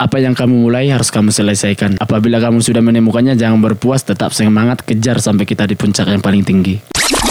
Apa yang kamu mulai harus kamu selesaikan. Apabila kamu sudah menemukannya, jangan berpuas, tetap semangat, kejar sampai kita di puncak yang paling tinggi.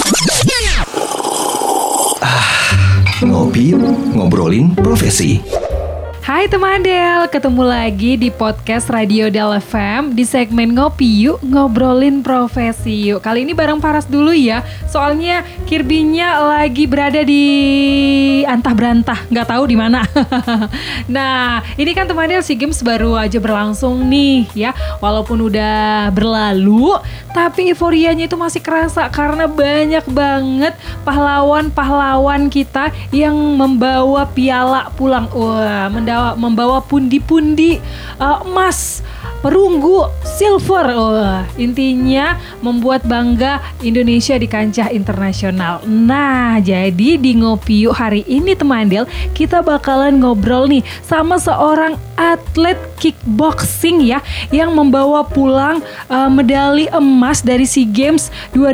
Ngopi yuk, ngobrolin profesi. Hai teman Del, ketemu lagi di podcast Radio Del FM di segmen Ngopi Yuk, ngobrolin profesi yuk. Kali ini bareng Paras dulu ya, soalnya Kirby-nya lagi berada di antah berantah, nggak tahu di mana. Nah, ini kan teman Del, SEA Games baru aja berlangsung nih ya. Walaupun udah berlalu, tapi euforianya itu masih kerasa karena banyak banget pahlawan-pahlawan kita yang membawa piala pulang. Wah, membawa pundi-pundi emas, perunggu, silver. Intinya membuat bangga Indonesia di kancah internasional. Nah, jadi di Ngopi Yuk hari ini teman Del, kita bakalan ngobrol nih sama seorang atlet kickboxing ya, yang membawa pulang medali emas dari SEA Games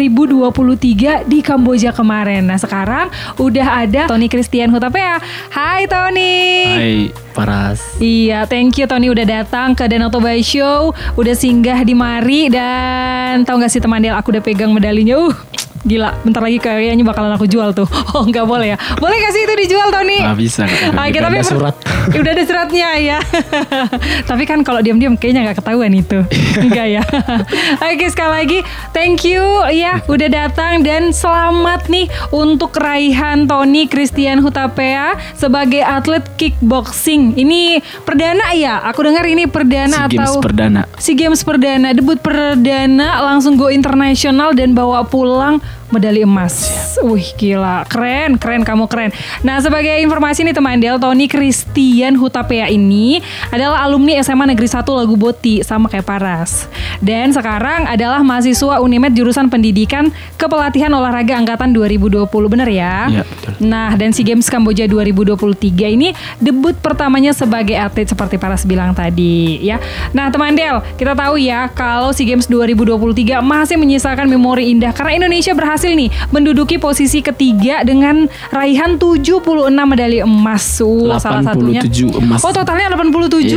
2023 di Kamboja kemarin. Nah, sekarang udah ada Tony Christian Hutapea. Hai Tony. Hai Paras. Iya, thank you Tony udah datang ke Danau Toba Show, udah singgah di mari, dan tahu gak sih teman Del, aku udah pegang medalinya. Gila, bentar lagi kayaknya bakalan aku jual tuh. Oh, nggak boleh ya? Boleh gak sih itu dijual, Tony? Nggak bisa. Udah ada surat. Udah ada suratnya ya. Tapi kan kalau diam-diam kayaknya nggak ketahuan itu. Enggak ya? Oke, sekali lagi thank you ya udah datang, dan selamat nih untuk raihan Tony Christian Hutapea sebagai atlet kickboxing. Ini perdana ya? Aku dengar ini perdana atau SEA Games perdana, debut perdana, langsung go internasional dan bawa pulang medali emas. Wih, gila, keren kamu keren. Nah, sebagai informasi nih teman Del, Tony Christian Hutapea ini adalah alumni SMA Negeri 1 Laguboti, sama kayak Paras. Dan sekarang adalah mahasiswa Unimed jurusan Pendidikan Kepelatihan Olahraga angkatan 2020, bener ya? Iya, betul. Nah, dan SEA Games Kamboja 2023 ini debut pertamanya sebagai atlet seperti Paras bilang tadi ya. Nah, teman Del, kita tahu ya kalau SEA Games 2023 masih menyisakan memori indah karena Indonesia berhasil nih menduduki posisi ketiga dengan raihan 76 medali emas. Salah satunya 87 emas. Oh, totalnya 87.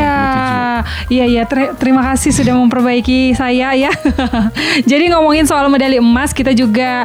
Iya. Terima kasih sudah memperbaiki saya ya. Jadi ngomongin soal medali emas, kita juga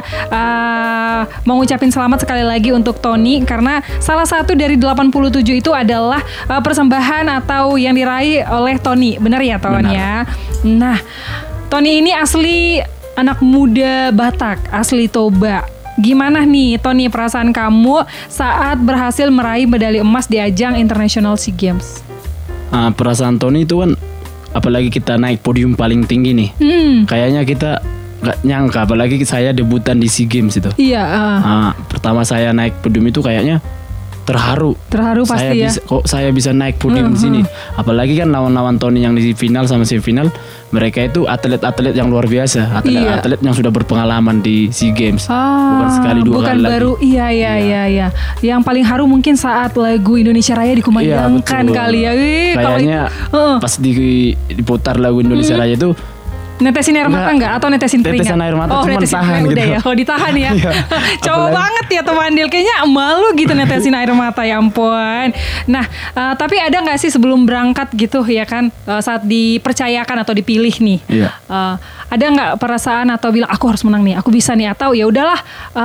mau ngucapin selamat sekali lagi untuk Tony, karena salah satu dari 87 itu adalah persembahan atau yang diraih oleh Tony. Benar ya, Tony ya? Nah, Tony ini asli anak muda Batak, asli Toba. Gimana nih Tony, perasaan kamu saat berhasil meraih medali emas di ajang internasional SEA Games? Perasaan Tony itu kan, apalagi kita naik podium paling tinggi nih. Kayaknya kita gak nyangka, apalagi saya debutan di SEA Games itu. Iya. Pertama saya naik podium itu kayaknya terharu pasti ya. Kok saya bisa naik podium di sini? Apalagi kan lawan-lawan Tony yang di final sama semifinal, mereka itu atlet-atlet yang luar biasa, atlet yang sudah berpengalaman di SEA Games. Bukan sekali dua kali baru, lagi. Iya. Yang paling haru mungkin saat lagu Indonesia Raya dikumandangkan kali ya. Kayaknya pas diputar lagu Indonesia Raya itu, netesin air mata enggak? Atau netesin keringat? Netesin air mata, cuma tahan gitu. Udah ya, ditahan ya. Coba banget ya teman Del, kayaknya malu gitu netesin air mata, ya ampun. Nah, tapi ada gak sih sebelum berangkat gitu ya kan, saat dipercayakan atau dipilih nih, ada gak perasaan atau bilang aku harus menang nih, aku bisa nih, atau ya udahlah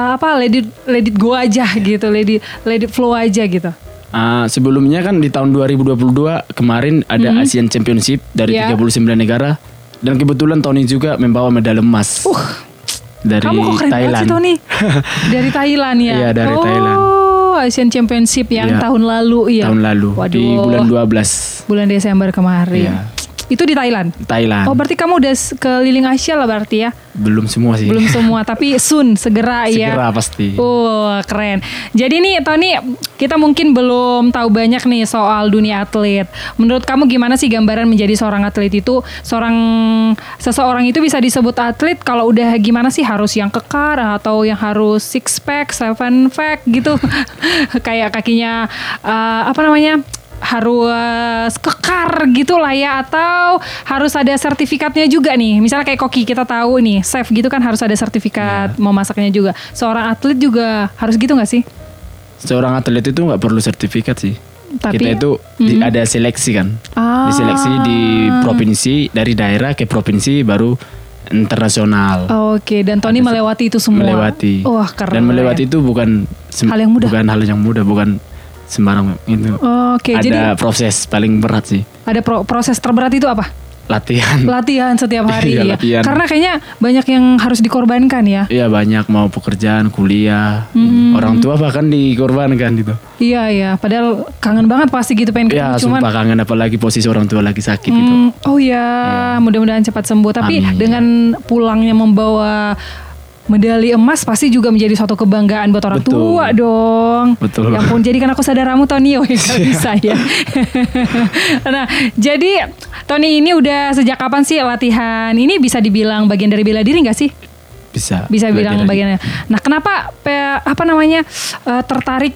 let it go aja gitu, let it flow aja gitu? Sebelumnya kan di tahun 2022 kemarin ada Asian Championship dari 39 negara. Dan kebetulan Tony juga membawa medali emas dari kamu kok keren Thailand. Banget sih, Tony. Dari Thailand ya? Iya, dari Thailand. Asian Championship yang tahun lalu ya? Tahun lalu. Waduh. Di bulan 12. Bulan Desember kemarin. Iya. Itu di Thailand? Thailand. Oh, berarti kamu udah keliling Asia lah berarti ya? Belum semua sih. Belum semua, tapi soon, segera ya. Segera pasti. Keren. Jadi nih Tony, kita mungkin belum tahu banyak nih soal dunia atlet. Menurut kamu gimana sih gambaran menjadi seorang atlet itu? Seseorang itu bisa disebut atlet kalau udah gimana sih? Harus yang kekar atau yang harus 6 pack, 7 pack gitu? Kayak kakinya harus kekar gitu lah ya, atau harus ada sertifikatnya juga nih, misalnya kayak koki kita tahu nih chef gitu kan harus ada sertifikat memasaknya juga. Seorang atlet juga harus gitu nggak sih? Seorang atlet itu nggak perlu sertifikat sih. Tapi kita itu ada seleksi kan. Diseleksi di provinsi, dari daerah ke provinsi baru internasional. Oke, dan Tony melewati itu semua. Melewati. Wah, keren. Dan melewati itu bukan hal yang mudah. Bukan hal yang mudah, bukan sembarang itu. Oke, ada jadi proses paling berat sih. Ada proses terberat itu apa? Latihan setiap hari ya. Latihan. Karena kayaknya banyak yang harus dikorbankan ya. Iya, banyak, mau pekerjaan, kuliah, orang tua bahkan dikorbankan gitu. Iya, padahal kangen banget pasti gitu pengen ketemu. Iya, sumpah kangen, apalagi posisi orang tua lagi sakit gitu. Oh ya, mudah-mudahan cepat sembuh. Tapi Amin. dengan pulangnya membawa medali emas pasti juga menjadi suatu kebanggaan buat orang Betul. tua dong. Betul. Ya ampun, jadikan aku saudaramu Tony. Oh, gak bisa ya. Nah, jadi Tony ini udah sejak kapan sih latihan? Ini bisa dibilang bagian dari bela diri gak sih? Bisa Bilang bagiannya. Nah, kenapa tertarik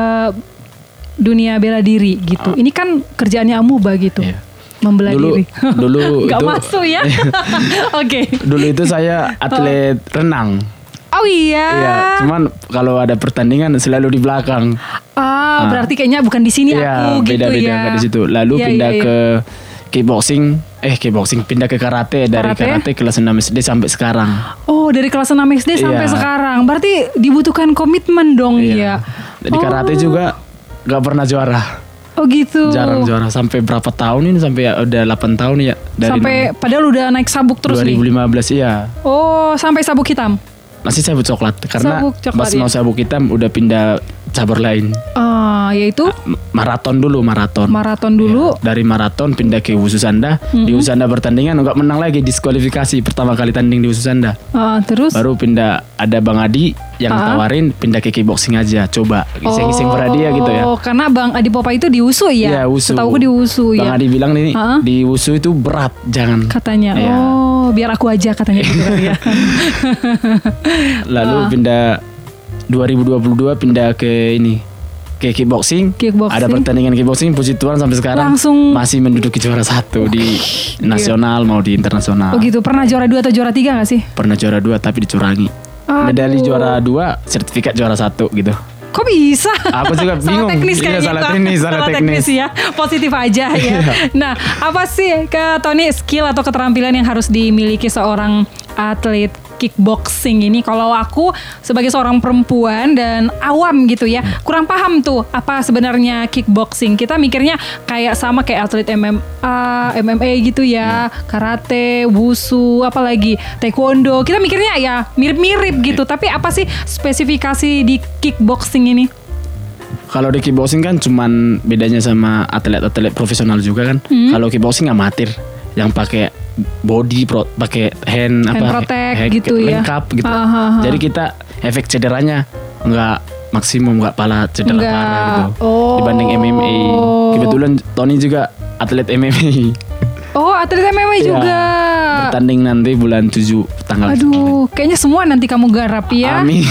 dunia bela diri gitu? Ini kan kerjaannya amuba gitu. Iya. Membela diri. Dulu Gak itu masuk ya. Oke. Dulu itu saya atlet renang. Oh iya. Iya, cuman kalau ada pertandingan selalu di belakang. Berarti kayaknya bukan di sini aku gitu beda-beda ya. nggak di situ. Lalu pindah ke kickboxing, pindah ke karate, dari karate kelas 6 SD sampai sekarang. Oh, dari kelas 6 SD sampai sekarang. Berarti dibutuhkan komitmen dong ya. Jadi karate juga nggak pernah juara. Oh gitu. Jarang juara sampai berapa tahun ini, sampai udah 8 tahun ya. Sampai padahal udah naik sabuk terus 2015 iya. Oh, sampai sabuk hitam. Masih sabuk coklat karena Sabuk coklat, pas mau sabuk hitam udah pindah cabur lain. Yaitu maraton dulu. Ya, dari maraton pindah ke Wusu Sanda. Di Wusu Sanda pertandingan nggak menang lagi, diskualifikasi pertama kali tanding di Wusu Sanda. Terus Baru pindah, ada Bang Adi yang tawarin pindah ke kickboxing aja, coba iseng-iseng dia gitu ya. Oh, karena Bang Adi Popa itu di Wusu ya? Iya, Wusu. Setauku di Wusu ya. Bang Adi bilang nih di Wusu itu berat, jangan. Katanya. Iya. Oh, biar aku aja katanya gitu ya. Lalu pindah 2022 pindah ke ini, ke kickboxing. Ada pertandingan kickboxing, puji Tuhan sampai sekarang langsung masih menduduki juara 1 di nasional mau di internasional. Oh gitu. Pernah juara 2 atau juara 3 gak sih? Pernah juara 2 tapi dicurangi. Medali juara 2, sertifikat juara 1 gitu. Kok bisa? Aku juga bingung. Salah teknis kayaknya. Salah teknis ya. Positif aja ya. Nah, apa sih Tony skill atau keterampilan yang harus dimiliki seorang atlet kickboxing ini? Kalau aku sebagai seorang perempuan dan awam gitu ya, kurang paham tuh apa sebenarnya kickboxing. Kita mikirnya kayak sama kayak atlet MMA gitu ya, karate, wushu, apalagi taekwondo. Kita mikirnya ya mirip-mirip gitu. Tapi apa sih spesifikasi di kickboxing ini? Kalau di kickboxing kan cuman bedanya sama atlet-atlet profesional juga kan. Kalau kickboxing amatir yang pakai body pakai hand protect gitu ya, lengkap gitu. Jadi kita efek cederanya nggak maksimum, nggak pala cedera parah gitu dibanding MMA. Kebetulan Tony juga atlet MMA. Oh, atlet MMA juga. Bertanding nanti bulan 7 tanggal. Aduh, kayaknya semua nanti kamu garap ya. Amin.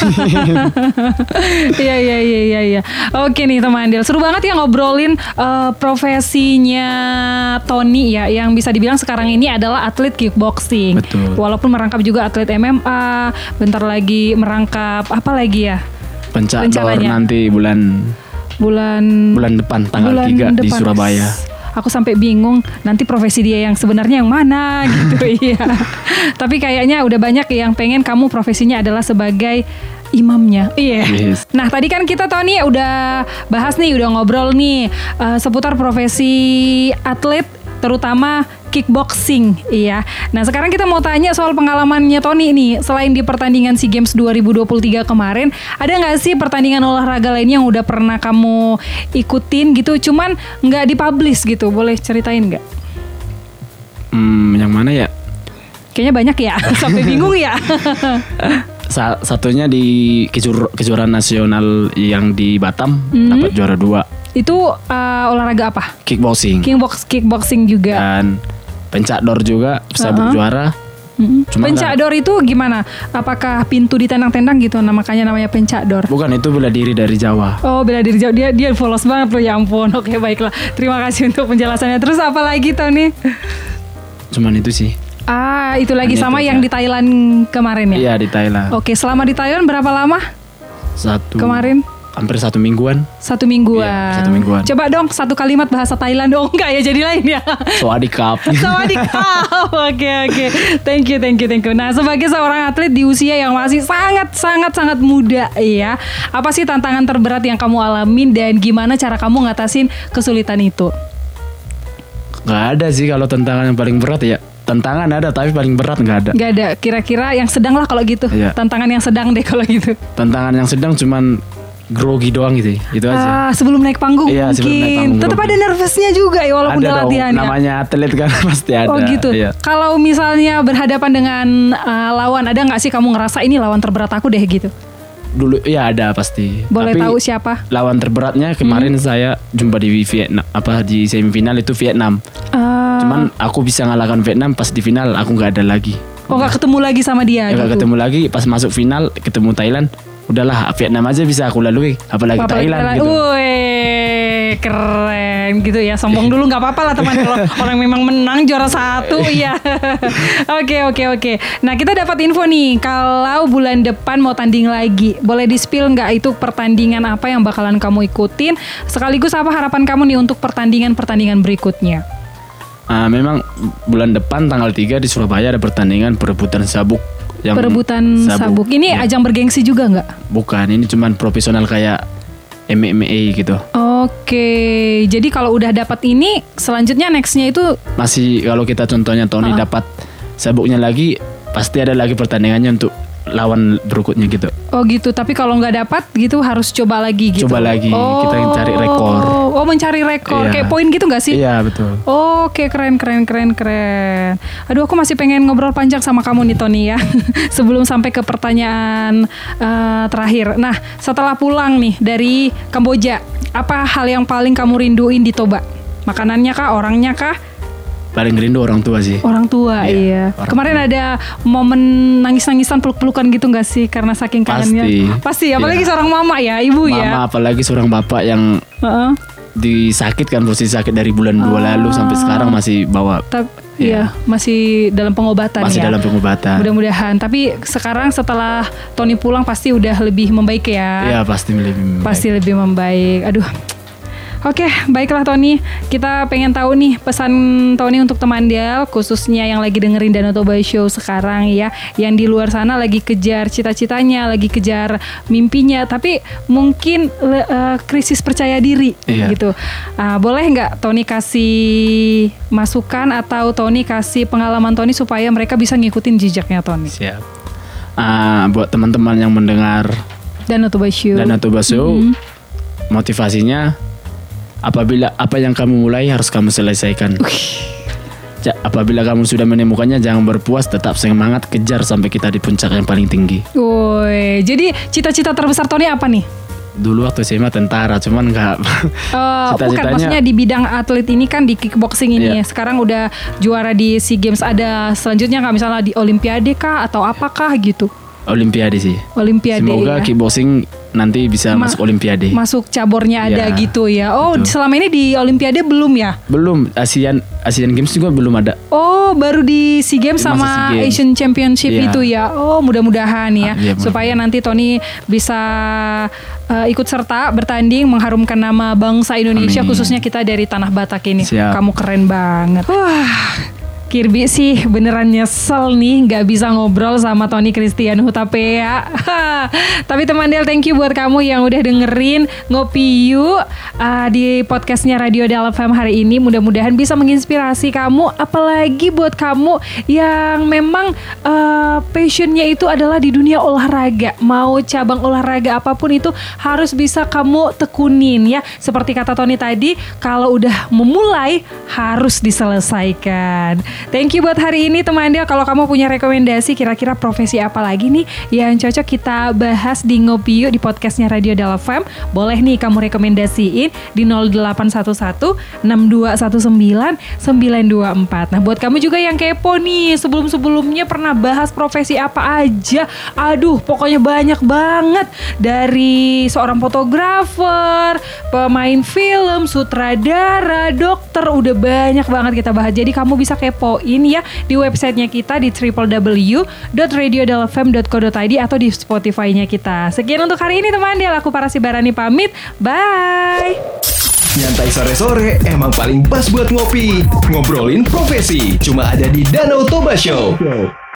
Iya. Oke nih teman Del, seru banget ya ngobrolin profesinya Tony ya, yang bisa dibilang sekarang ini adalah atlet kickboxing. Betul. Walaupun merangkap juga atlet MMA, bentar lagi merangkap apa lagi ya? Pencador nanti bulan depan tanggal 3 di Surabaya. Aku sampai bingung nanti profesi dia yang sebenarnya yang mana gitu. Iya. Tapi kayaknya udah banyak yang pengen kamu profesinya adalah sebagai imamnya. Iya. Yes. Nah, tadi kan kita Tony udah bahas nih, udah ngobrol nih seputar profesi atlet terutama kickboxing, iya. Nah, sekarang kita mau tanya soal pengalamannya Tony nih. Selain di pertandingan SEA Games 2023 kemarin, ada nggak sih pertandingan olahraga lainnya yang udah pernah kamu ikutin gitu, cuman nggak dipublish gitu? Boleh ceritain nggak? Yang mana ya? Kayaknya banyak ya, sampai bingung ya. Satunya di kejuaraan nasional yang di Batam, dapat juara 2. Itu olahraga apa? Kickboxing. Kickboxing juga. Dan pencador juga sabuk juara. Pencador itu gimana? Apakah pintu ditendang-tendang gitu? Makanya namanya pencador. Bukan, itu bela diri dari Jawa. Oh, bela diri Jawa. Dia polos banget loh, ya ampun. Oke, baiklah. Terima kasih untuk penjelasannya. Terus apa lagi Tony? Cuman itu sih. Itu lagi hanya sama itu, yang di Thailand kemarin ya? Iya, di Thailand. Oke, selama di Thailand berapa lama? Satu. Kemarin? hampir 1 mingguan. 1 mingguan. Iya, 1 mingguan. Coba dong 1 kalimat bahasa Thailand dong. Enggak ya, jadi lain ya. Sawadikap. Sawadikap. Oke. Thank you. Nah, sebagai seorang atlet di usia yang masih sangat muda ya, apa sih tantangan terberat yang kamu alamin dan gimana cara kamu ngatasin kesulitan itu? Gak ada sih kalau tantangan yang paling berat ya. Tantangan ada tapi paling berat gak ada. Gak ada. Kira-kira yang sedang lah kalau gitu. Iya. Tantangan yang sedang deh kalau gitu. Tantangan yang sedang cuman grogi doang gitu. Itu aja. Sebelum naik panggung Iya, sebelum naik mungkin. panggung Tetap grogi. ada nervousnya juga ya walaupun udah latihan ya. Namanya atlet kan pasti ada. Oh gitu. Iya. Kalau misalnya berhadapan dengan lawan, ada nggak sih kamu ngerasa ini lawan terberat aku deh gitu? Dulu ya ada pasti. Boleh Tapi tahu siapa? lawan terberatnya kemarin saya jumpa di Vietnam, di semifinal itu Vietnam. Cuman aku bisa ngalahkan Vietnam, pas di final aku nggak ada lagi. Oh, nggak ketemu lagi sama dia? Nggak gitu. ketemu lagi, pas masuk final ketemu Thailand. Udahlah, Vietnam aja bisa aku lalui, apalagi Thailand gitu. Wih, keren gitu ya. Sombong dulu nggak apa-apa lah teman. Kalau orang memang menang juara 1 ya. Oke. Nah, kita dapat info nih kalau bulan depan mau tanding lagi. Boleh di-spill nggak itu pertandingan apa yang bakalan kamu ikutin? Sekaligus apa harapan kamu nih untuk pertandingan berikutnya? Memang bulan depan tanggal 3 di Surabaya ada pertandingan perebutan sabuk. Perebutan sabuk. Ini ya. ajang bergengsi juga nggak? Bukan, ini cuman profesional kayak MMA gitu. Oke, jadi kalau udah dapat ini, selanjutnya nextnya itu Masih kalau kita contohnya Tony dapat sabuknya lagi, pasti ada lagi pertandingannya untuk lawan berikutnya gitu. Oh gitu, tapi kalau nggak dapat gitu harus coba lagi gitu. Coba lagi, kita cari rekor. Oh, mencari rekor, Iya. kayak poin gitu nggak sih? Iya betul. Oke, keren. Aduh, aku masih pengen ngobrol panjang sama kamu nih Tony ya. Sebelum sampai ke pertanyaan terakhir. Nah, setelah pulang nih dari Kamboja, apa hal yang paling kamu rinduin di Toba? Makanannya kah, orangnya kah? Paling rindu orang tua sih. Orang tua, iya. Kemarin ada momen nangis-nangisan, peluk-pelukan gitu nggak sih karena saking kangennya? Pasti. Apalagi seorang mama ya, ibu ya. Mama, apalagi seorang bapak yang disakitkan, posisi sakit dari bulan 2 lalu sampai sekarang masih bawa. Iya, masih dalam pengobatan Masih dalam pengobatan. Mudah-mudahan. Tapi sekarang setelah Tony pulang pasti udah lebih membaik ya. Iya, pasti lebih membaik. Pasti lebih membaik. Aduh. Oke, baiklah Tony. Kita pengen tahu nih pesan Tony untuk teman Del, khususnya yang lagi dengerin Danau Toba Show sekarang ya, yang di luar sana lagi kejar cita-citanya, lagi kejar mimpinya, tapi mungkin krisis percaya diri gitu. Boleh nggak Tony kasih masukan atau Tony kasih pengalaman Tony supaya mereka bisa ngikutin jejaknya Tony? Siap. Buat teman-teman yang mendengar Danau Toba Show, motivasinya apabila apa yang kamu mulai harus kamu selesaikan. Apabila kamu sudah menemukannya, jangan berpuas, tetap semangat, kejar sampai kita di puncak yang paling tinggi. Woi, jadi cita-cita terbesar Tony apa nih? Dulu waktu SMA tentara, cuman nggak. Bukan, maksudnya di bidang atlet ini kan, di kickboxing ini. Sekarang udah juara di SEA Games, ada selanjutnya nggak, misalnya di Olimpiade kah atau apakah gitu? Olimpiade sih. Olimpiade. Semoga kickboxing nanti bisa masuk Olimpiade. Masuk cabornya ada gitu ya. Oh, betul. Selama ini di Olimpiade belum ya? Belum. Asian Games juga belum ada. Oh, baru di SEA Games sama Games. Asian Championship itu ya. Oh, mudah-mudahan ya. Supaya nanti Tony bisa ikut serta bertanding mengharumkan nama bangsa Indonesia. Amin. Khususnya kita dari Tanah Batak ini. Siap. Kamu keren banget. Wah, Kirby sih beneran nyesel nih gak bisa ngobrol sama Tony Christian Hutapea. Tapi teman Del, thank you buat kamu yang udah dengerin Ngopi Yuk di podcastnya Radio Del FM hari ini. Mudah-mudahan bisa menginspirasi kamu, apalagi buat kamu yang memang passionnya itu adalah di dunia olahraga. Mau cabang olahraga apapun itu harus bisa kamu tekunin ya. Seperti kata Tony tadi, kalau udah memulai harus diselesaikan. Thank you buat hari ini teman Del. Kalau kamu punya rekomendasi kira-kira profesi apa lagi nih yang cocok kita bahas di Ngopi Yuk di podcastnya Radio Del FM, boleh nih kamu rekomendasiin di 0811 6219 924. Nah, buat kamu juga yang kepo nih, sebelum-sebelumnya pernah bahas profesi apa aja? Aduh, pokoknya banyak banget, dari seorang fotografer, pemain film, sutradara, dokter, udah banyak banget kita bahas. Jadi kamu bisa kepo infoin ya di websitenya kita di www.radiodelfm.co.id atau di Spotify-nya kita. Sekian untuk hari ini teman Del, aku Parasi Barani pamit. Bye. Nyantai sore-sore emang paling pas buat ngopi. Ngobrolin profesi cuma ada di Danau Toba Show.